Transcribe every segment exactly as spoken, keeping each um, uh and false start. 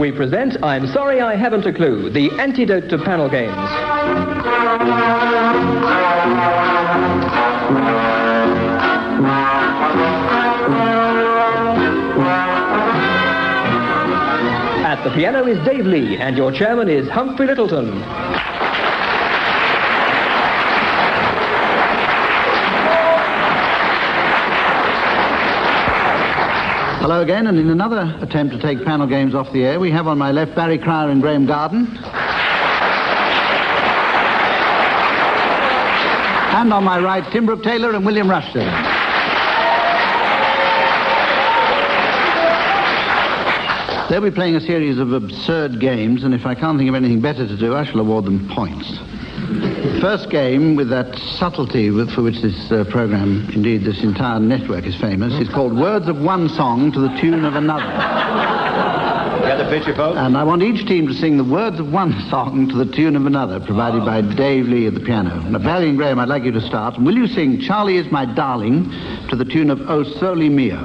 We present I'm Sorry I Haven't a Clue, the antidote to panel games. At the piano is Dave Lee, and your chairman is Humphrey Littleton. Hello again, and in another attempt to take panel games off the air, we have on my left Barry Cryer and Graham Garden. And on my right, Tim Brooke Taylor and William Rushton. They'll be playing a series of absurd games, and if I can't think of anything better to do, I shall award them points. First game, with that subtlety with, for which this uh, programme, indeed this entire network is famous, is called Words of One Song to the Tune of Another. Get the picture, folks? And I want each team to sing the words of one song to the tune of another, provided oh. by Dave Lee at the piano. Now, Barry and Graham, I'd like you to start. Will you sing Charlie Is My Darling to the tune of O Soli Mio?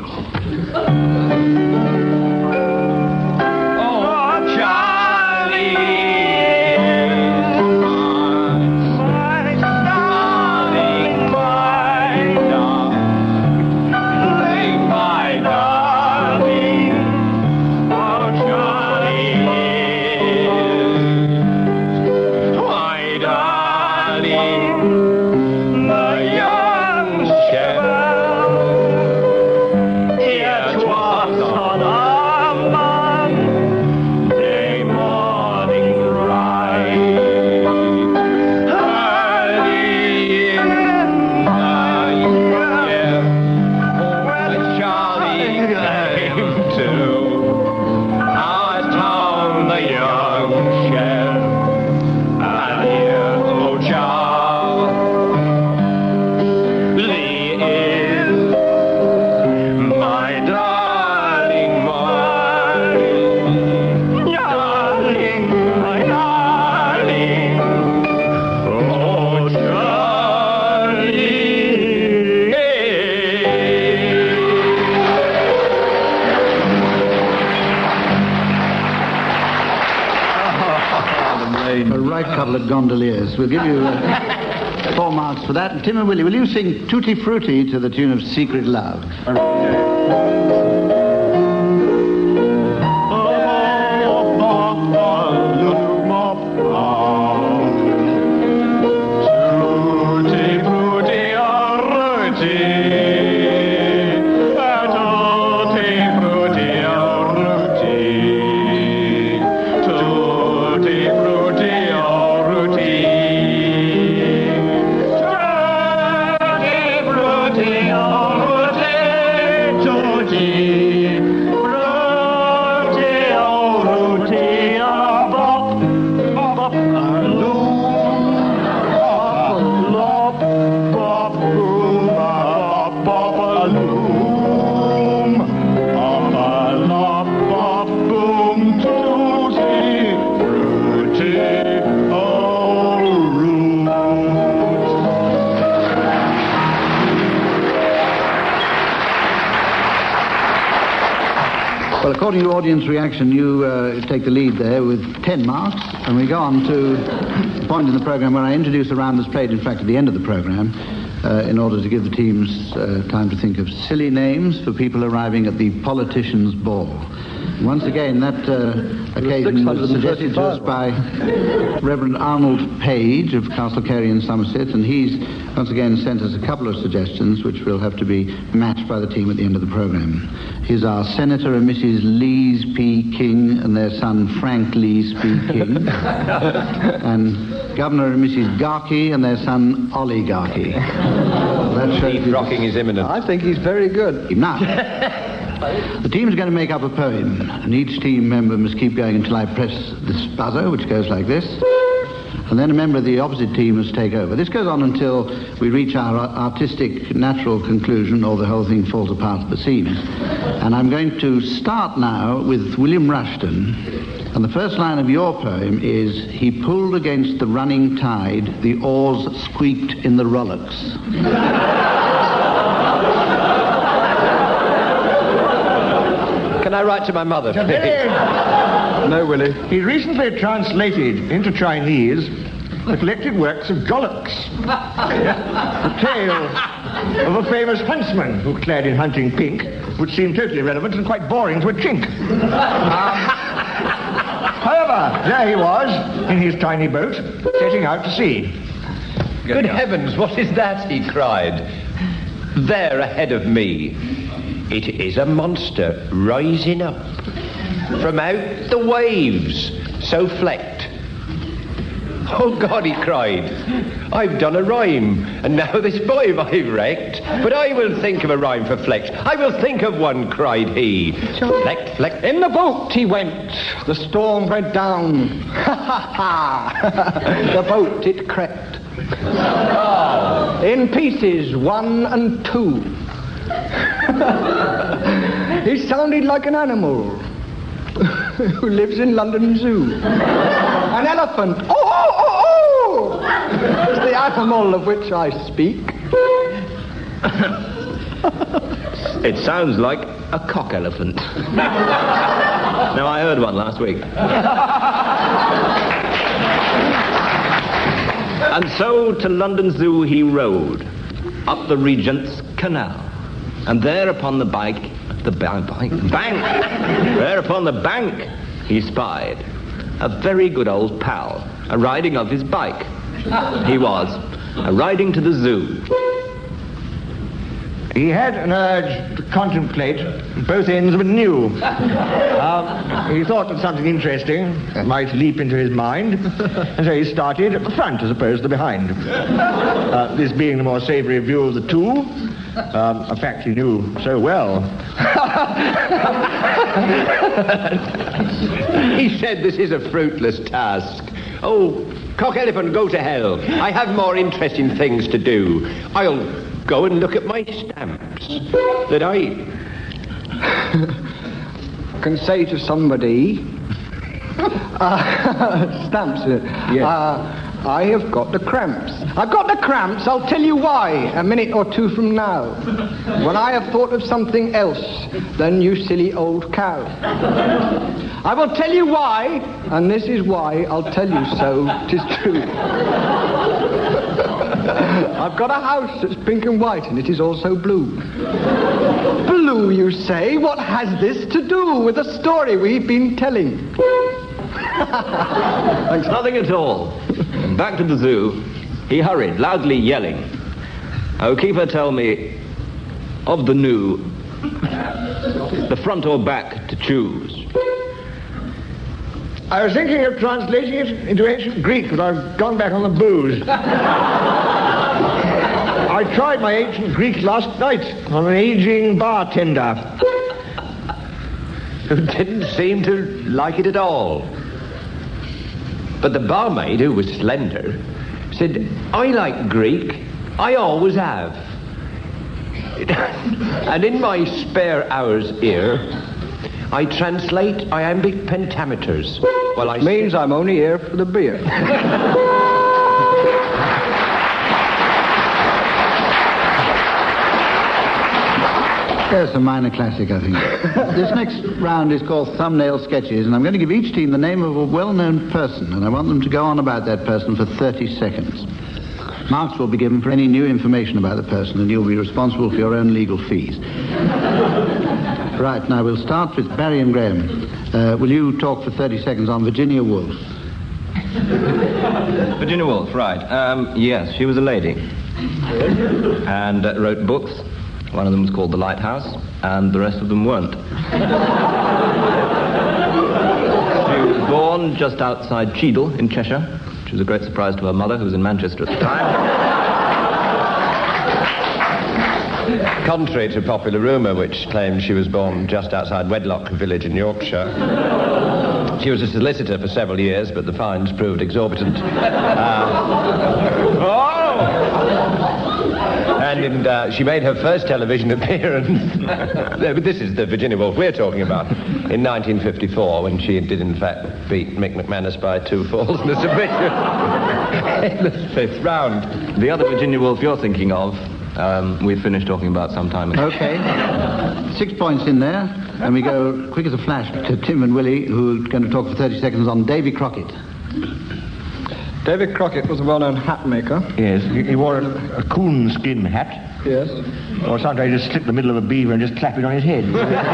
Gondoliers. We'll give you uh, four marks for that. And Tim and Willie, will you sing Tutti Frutti to the tune of Secret Love? According to audience reaction, you uh, take the lead there with ten marks, and we go on to the point in the programme where I introduce a round that's played, in fact, at the end of the programme, uh, in order to give the teams uh, time to think of silly names for people arriving at the politician's ball. Once again, that uh, occasion was suggested to us by Reverend Arnold Page of Castle Carey in Somerset, and he's once again sent us a couple of suggestions which will have to be matched by the team at the end of the programme. Here's our Senator and Missus Lees P. King and their son Frank Lees P. King, and Governor and Missus Garkey and their son Ollie Garkey. That shows Deep rocking is imminent. I think he's very good. Now, the team's going to make up a poem, and each team member must keep going until I press this buzzer, which goes like this. And then a member of the opposite team must take over. This goes on until we reach our artistic, natural conclusion, or the whole thing falls apart at the seams. And I'm going to start now with William Rushton. And the first line of your poem is, he pulled against the running tide, the oars squeaked in the rowlocks. Can I write to my mother, please? No, Willie. He recently translated into Chinese the collected works of Gollocks. The tale of a famous huntsman who, clad in hunting pink, would seem totally irrelevant and quite boring to a chink. Um, however, there he was, in his tiny boat, setting out to sea. Good heavens, what is that? He cried. There ahead of me, it is a monster rising up from out the waves, so flecked. Oh, God, he cried, I've done a rhyme, and now this boy I've wrecked. But I will think of a rhyme for flecked. I will think of one, cried he. Flecked, flecked. In the boat he went. The storm went down. Ha, ha, ha. The boat it crept. In pieces, one and two. He sounded like an animal who lives in London Zoo. An elephant. Oh, oh, oh, oh! It's the animal of which I speak. It sounds like a cock elephant. Now, I heard one last week. And so to London Zoo he rode, up the Regent's Canal. And there upon the bank, the ba- bank, bank, there upon the bank he spied a very good old pal, a riding of his bike. He was a riding to the zoo. He had an urge to contemplate both ends of a new. Um, he thought that something interesting might leap into his mind, and so he started at the front as opposed to the behind. Uh, this being the more savoury view of the two, um, a fact he knew so well. He said, this is a fruitless task. Oh, cock elephant, go to hell. I have more interesting things to do. I'll go and look at my stamps that I can say to somebody, uh, stamps, uh, Yes. uh, I have got the cramps. I've got the cramps, I'll tell you why, a minute or two from now, when I have thought of something else than you silly old cow. I will tell you why, and this is why I'll tell you so, 'tis true. I've got a house that's pink and white, and it is also blue. Blue, you say? What has this to do with the story we've been telling? Thanks, nothing at all. And back to the zoo, he hurried, loudly yelling. Oh, keeper, tell me, of the new, the front or back to choose? I was thinking of translating it into ancient Greek, but I've gone back on the booze. I tried my ancient Greek last night on an aging bartender who didn't seem to like it at all. But the barmaid, who was slender, said, I like Greek. I always have. And in my spare hours here, I translate iambic pentameters. Well, I means I'm only here for the beer. Yes, a minor classic, I think. This next round is called Thumbnail Sketches, and I'm going to give each team the name of a well-known person, and I want them to go on about that person for thirty seconds. Marks will be given for any new information about the person, and you'll be responsible for your own legal fees. Right, now we'll start with Barry and Graham. Uh, will you talk for thirty seconds on Virginia Woolf? Virginia Woolf, right. Um, yes, she was a lady. And uh, wrote books. One of them was called The Lighthouse, and the rest of them weren't. She was born just outside Cheadle in Cheshire, which was a great surprise to her mother, who was in Manchester at the time. Contrary to popular rumour, which claimed she was born just outside Wedlock village in Yorkshire. She was a solicitor for several years, but the fines proved exorbitant. Uh, oh! And in, uh, she made her first television appearance. But this is the Virginia Woolf we're talking about. In nineteen fifty-four, when she did in fact beat Mick McManus by two falls and a submission in the fifth round. The other Virginia Woolf you're thinking of Um, we finished talking about some time ago. Okay. Six points in there, and we go quick as a flash to Tim and Willie, who are going to talk for thirty seconds on Davy Crockett. David Crockett was a well-known hat maker. Yes, he, he wore a, a coon skin hat. Yes. Or sometimes he just slip the middle of a beaver and just clap it on his head.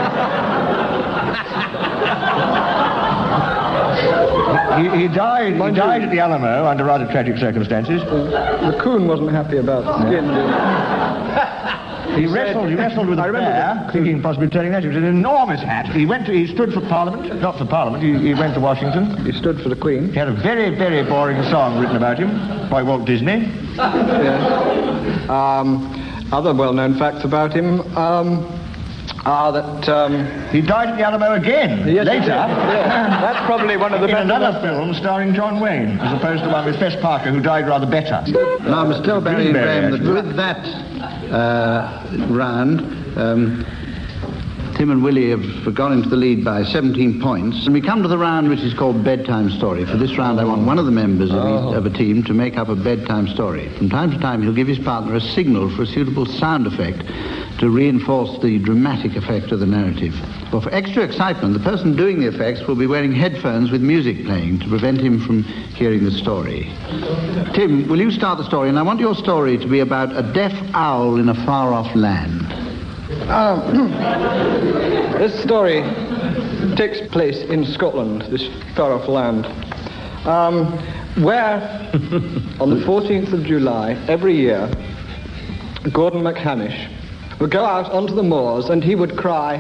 he, he died. He died at the Alamo under rather tragic circumstances. The coon wasn't happy about the skin. He wrestled. He wrestled with a bear, thinking possibly turning that. It was an enormous hat. He went to. He stood for Parliament. Not for Parliament. He, he went to Washington. He stood for the Queen. He had a very, very boring song written about him by Walt Disney. Yes. Um, other well-known facts about him um, are that um, he died at the Alamo again yes, later. Yeah, that's probably one of the in best. another film starring John Wayne, as opposed to one with Fess Parker, who died rather better. Now, I must tell Barry and Graham that with that uh, round, um, Tim and Willie have gone into the lead by seventeen points. And we come to the round which is called Bedtime Story. For this round, I want one of the members of, Oh. each, of a team to make up a bedtime story. From time to time, he'll give his partner a signal for a suitable sound effect to reinforce the dramatic effect of the narrative. Well, for extra excitement, the person doing the effects will be wearing headphones with music playing to prevent him from hearing the story. Tim, will you start the story? And I want your story to be about a deaf owl in a far-off land. Um, this story takes place in Scotland, this far-off land, um, where on the fourteenth of July every year, Gordon McHamish would go out onto the moors and he would cry,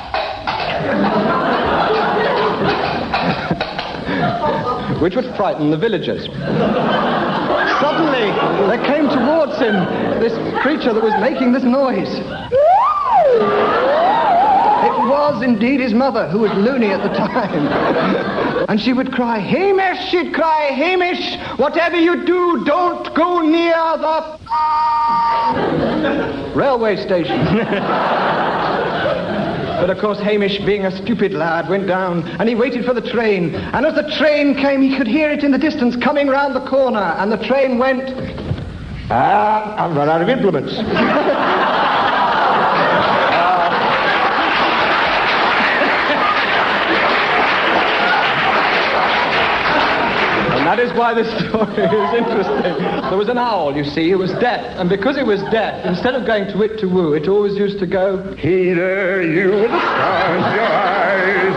which would frighten the villagers. Suddenly, there came towards him this creature that was making this noise. It was indeed his mother, who was loony at the time. And she would cry, Hamish, she'd cry, Hamish, whatever you do, don't go near the railway station. But of course, Hamish, being a stupid lad, went down and he waited for the train. And as the train came, he could hear it in the distance coming round the corner. And the train went... Ah, I've run out of implements. And that is why this story is interesting. There was an owl, you see, who was deaf. And because it was deaf, instead of going to it to woo, it always used to go... Hey there, you with the stars in your eyes.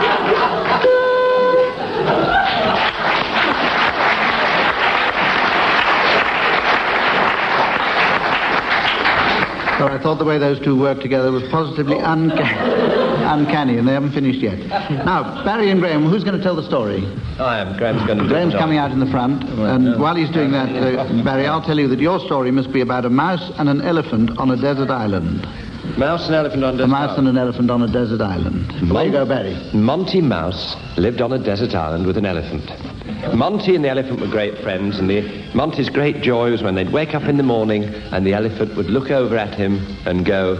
So I thought the way those two worked together was positively unca- uncanny, and they haven't finished yet. Now, Barry and Graham, who's going to tell the story? I am. Graham's going to do Graham's it. coming out in the front, and while he's doing that, uh, Barry, I'll tell you that your story must be about a mouse and an elephant on a desert island. Mouse and elephant on desert A mouse and an elephant on a desert island. There you go, Barry. Monty Mouse lived on a desert island with an elephant. Monty and the elephant were great friends, and the, Monty's great joy was when they'd wake up in the morning and the elephant would look over at him and go,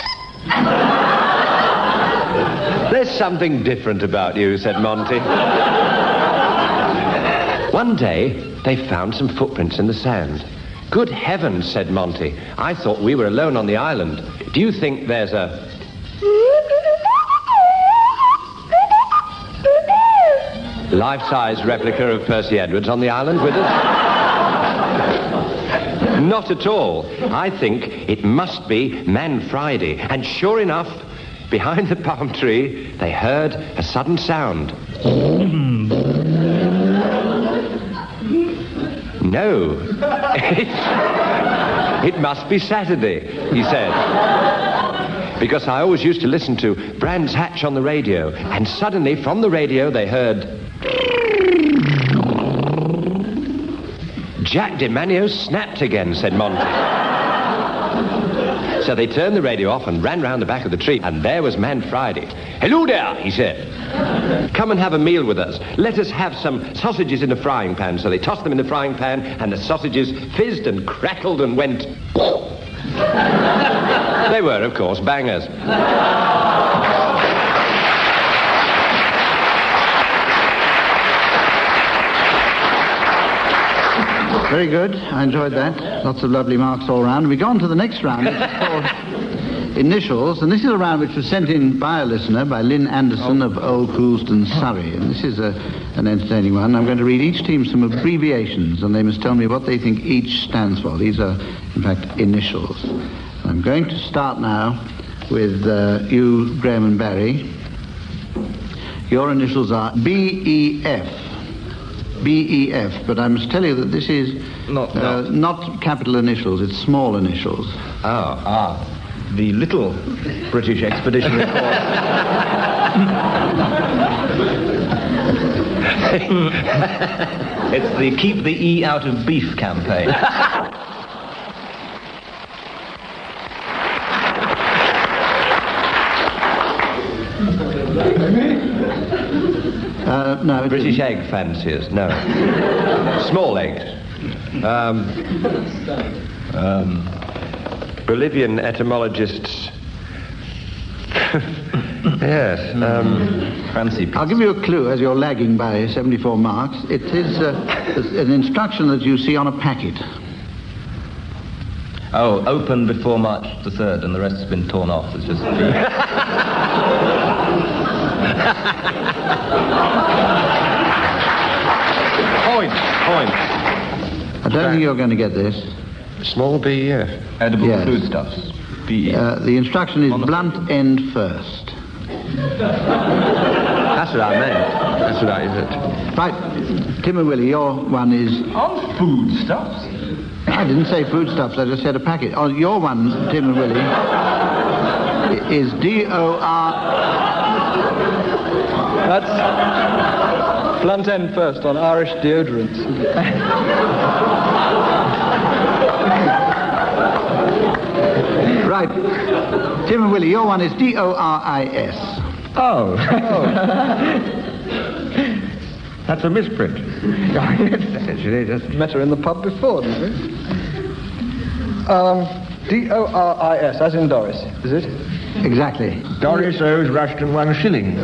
"There's something different about you," said Monty. One day, they found some footprints in the sand. "Good heavens," said Monty. "I thought we were alone on the island. Do you think there's a..." life-size replica of Percy Edwards on the island with us? Not at all. I think it must be Man Friday. And sure enough, behind the palm tree, they heard a sudden sound. No. It, it must be Saturday, he said. Because I always used to listen to Brands Hatch on the radio, and suddenly from the radio they heard... Jack DeManio snapped again, said Monty. So they turned the radio off and ran round the back of the tree, and there was Man Friday. "Hello there," he said. "Come and have a meal with us. Let us have some sausages in a frying pan." So they tossed them in the frying pan, and the sausages fizzed and crackled and went... They were, of course, bangers. Very good. I enjoyed that. Lots of lovely marks all round. We go on to the next round, which is called Initials, and this is a round which was sent in by a listener, by Lynn Anderson of Old Coulsdon, Surrey. And this is a, an entertaining one. I'm going to read each team some abbreviations, and they must tell me what they think each stands for. These are, in fact, initials. I'm going to start now with uh, you, Graham and Barry. Your initials are B E F. B E F, but I must tell you that this is Not, uh, not. not capital initials, it's small initials. Ah, ah. The little British Expeditionary Force. It's the Keep the E Out of Beef campaign. Uh, no, it British isn't. egg fanciers, no. Small eggs. Um, um, Bolivian etymologists. Yes. Um, Fancy piece. I'll give you a clue as you're lagging by seventy-four marks. It is uh, an instruction that you see on a packet. Oh, open before March the third, and the rest has been torn off. It's just... point, point. I don't think you're going to get this. Small B, yeah. Edible Yes. foodstuffs. B E. Uh, the instruction is On the- blunt end first. That's what I meant. That's what I meant. Right, Tim and Willie, your one is... On foodstuffs? I didn't say foodstuffs, I just said a packet. Oh, your one, Tim and Willie, is D O R... That's blunt end first on Irish deodorants. Right, Tim and Willie, your one is D O R I S. Oh. That's a misprint. Actually, that's... Met her in the pub before, didn't we? Um, D O R I S, as in Doris, is it? Exactly. Doris owes Rushton one shilling.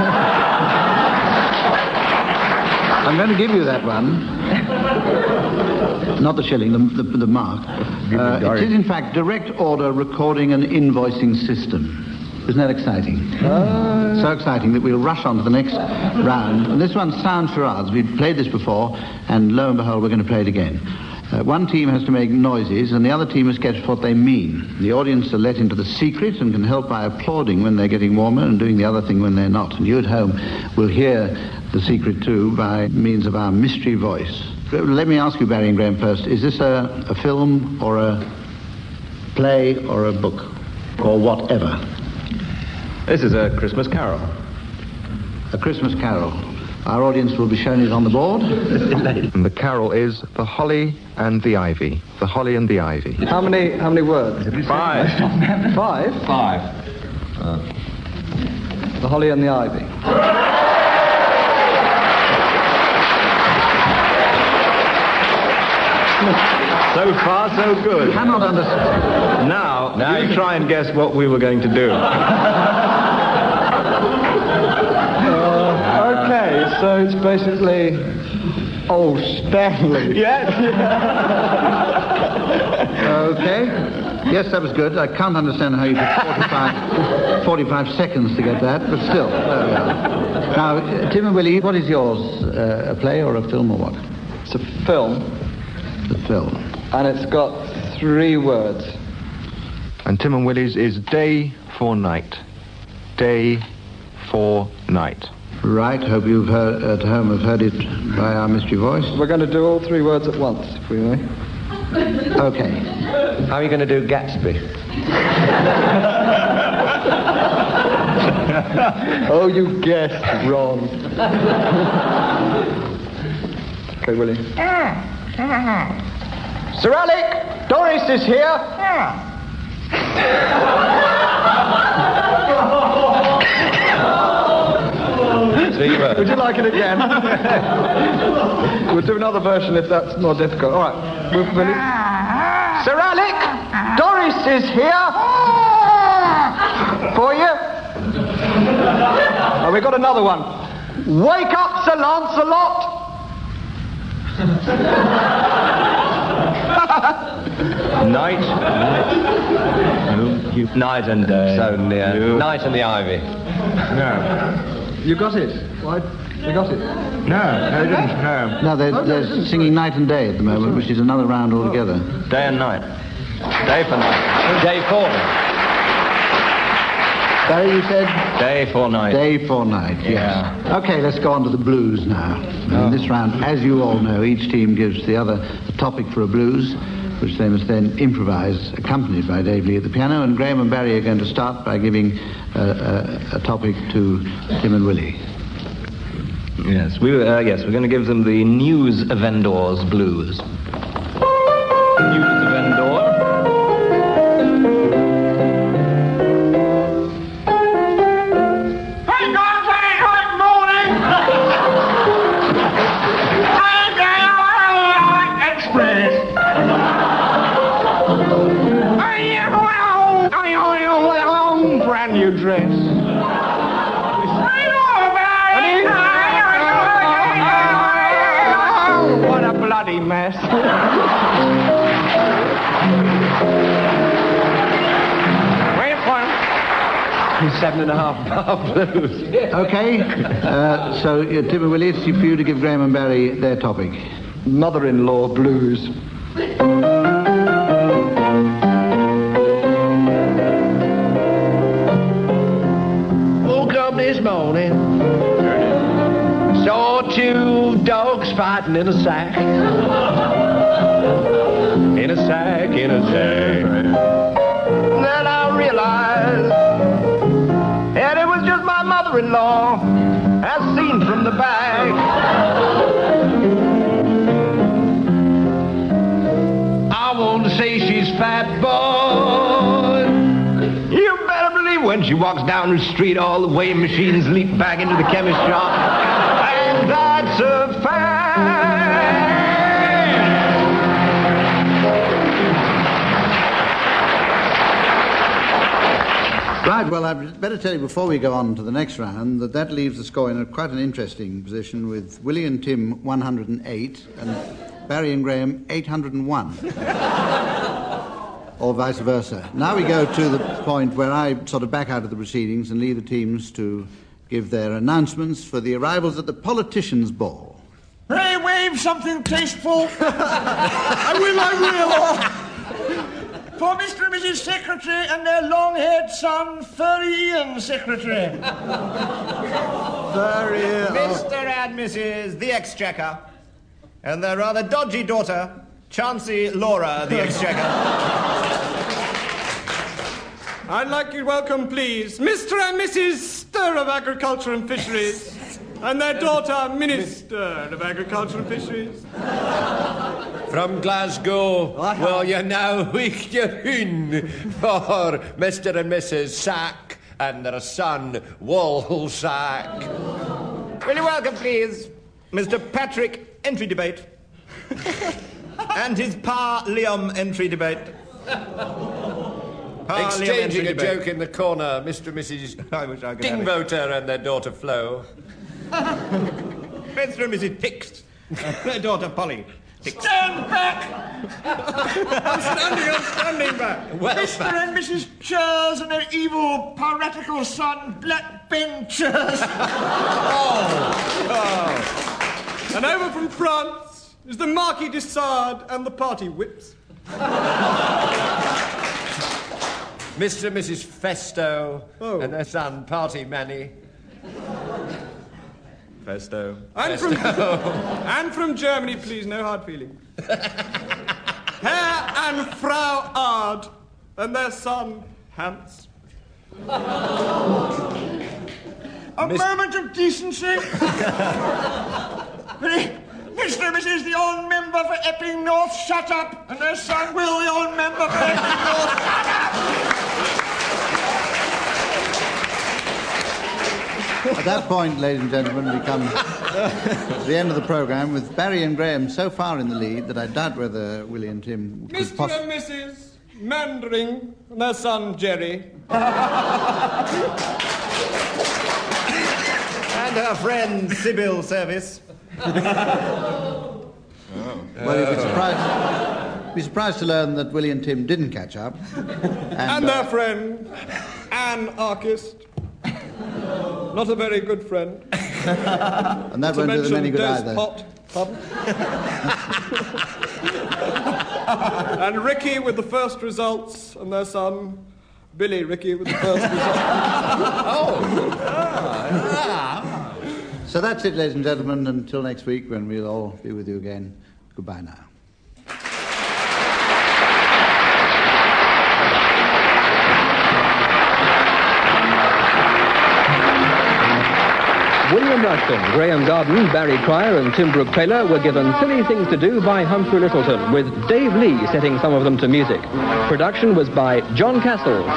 I'm going to give you that one. Not the shilling, the, the, the mark. Uh, it is, in fact, direct order recording and invoicing system. Isn't that exciting? Uh, so exciting that we'll rush on to the next round. And this one's sound charades. We've played this before, and lo and behold, we're going to play it again. Uh, one team has to make noises, and the other team must guess what they mean. The audience are let into the secret and can help by applauding when they're getting warmer and doing the other thing when they're not. And you at home will hear the secret too by means of our mystery voice. Let me ask you, Barry and Graham, first. Is this a, a film or a play or a book or whatever? This is a Christmas Carol. A Christmas Carol. Our audience will be shown it on the board. And the carol is The Holly and the Ivy. The Holly and the Ivy. How many, how many words? Five. Five? Five. The Holly and the Ivy. So far, so good. Cannot understand. Now, now you try and guess what we were going to do. Uh, okay, so it's basically... Oh, Stanley. Yes. Okay. Yes, that was good. I can't understand how you took forty-five, forty-five seconds to get that, but still. There we are. Now, uh, Tim and Willie, what is yours? Uh, a play or a film or what? It's a film, The film. and it's got three words. And Tim and Willie's is Day for Night. Day for Night. Right. Hope you've heard, at home have heard it by our mystery voice. We're going to do all three words at once, if we may. Okay. How are you going to do Gatsby? Oh, you guessed wrong. Okay, Willie. Sir Alec, Doris is here. Three words. Would you like it again? We'll do another version if that's more difficult. All right. We'll, Willie. Sir Alec, Doris is here. For you. Oh, we got another one. Wake up, Sir Lancelot. Night. Night. You- Night and day. So near. You- Night and the ivy. No. You got it. Why? You got it. No, no, he didn't. No. No, they're, they're singing Night and Day at the moment, which is another round altogether. Day and night. Day for night. Day for. Barry, you said? Day for night. Day for night, yes. Yeah. Okay, let's go on to the blues now. In this round, as you all know, each team gives the other a topic for a blues, which they must then improvise, accompanied by Dave Lee at the piano, and Graham and Barry are going to start by giving uh, a, a topic to Tim and Willie. Yes, we uh, yes, we're going to give them the News Vendors Blues. News Vendor. Hey guys, hey, good morning! Hey, Express! Brand new dress. What a bloody mess. Wait for him. Seven and a half bar blues. Okay, uh, so uh, Tim and Willie, it's for you to give Graham and Barry their topic. Mother-in-law blues. Woke up this morning, saw two dogs fighting in a sack. In a sack, in a sack. Then I realized that it was just my mother-in-law, as seen from the back. I want to say she's fat, boy. You better believe when she walks down the street, all the weighing machines leap back into the chemist shop. And that's a fact. Right, well, I'd better tell you before we go on to the next round that that leaves the score in a, quite an interesting position with Willie and Tim one hundred eight and Barry and Graham eight hundred one. Or vice versa. Now we go to the point where I sort of back out of the proceedings and leave the teams to give their announcements for the arrivals at the Politicians' Ball. Pray wave something tasteful. I will, I will. For Mister and Missus Secretary and their long-haired son, Furry Ian Secretary. Furry Ian. Mister and Missus the Exchequer, and their rather dodgy daughter, Chancey Laura the Exchequer. I'd like you to welcome, please, Mister and Missus Stir of Agriculture and Fisheries, and their daughter, Minister of Agriculture and Fisheries. From Glasgow, will you now wake your hoon for Mister and Missus Sack and their son, Woolsack. Will you welcome, please, Mister Patrick Entry Debate, and his Pa Liam Entry Debate. Pa Liam Exchanging Entry a Debate. joke in the corner, Mister and Missus I wish I could have it. Dingvoter and their daughter, Flo. Mister and Missus Hicks, their daughter, Polly. Hicks. Stand back! I'm standing, I'm standing back. Well, Mister and Missus Churrs and their evil, piratical son, Black Ben Churrs. And over from France is the Marquis de Sade and the party whips. Mister and Missus Festo Oh. and their son, Party Manny. Festo. And from, and from Germany, please, no hard feelings. Herr and Frau Ard and their son, Hans. A Miss- moment of decency. Mister and Missus the old member for Epping North, shut up. And their son, Will, the old member for Epping North, shut up. At that point, ladies and gentlemen, we come to the end of the programme with Barry and Graham so far in the lead that I doubt whether Willie and Tim could Mister possibly... and Missus Mandering and their son, Jerry. And her friend, Sybil Service. Well, you'd be surprised, be surprised to learn that Willie and Tim didn't catch up. And, And their friend, an anarchist. Not a very good friend. And that to won't do them mention any good Des either. Pot. Pardon? And Ricky with the first results, and their son, Billy Ricky with the first results. So that's it, ladies and gentlemen. Until next week, when we'll all be with you again. Goodbye now. William Rushton, Graham Garden, Barry Cryer and Tim Brooke Taylor were given Silly Things to Do by Humphrey Littleton, with Dave Lee setting some of them to music. Production was by John Castles.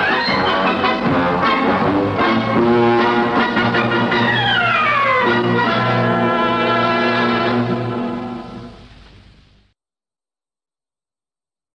Thank you.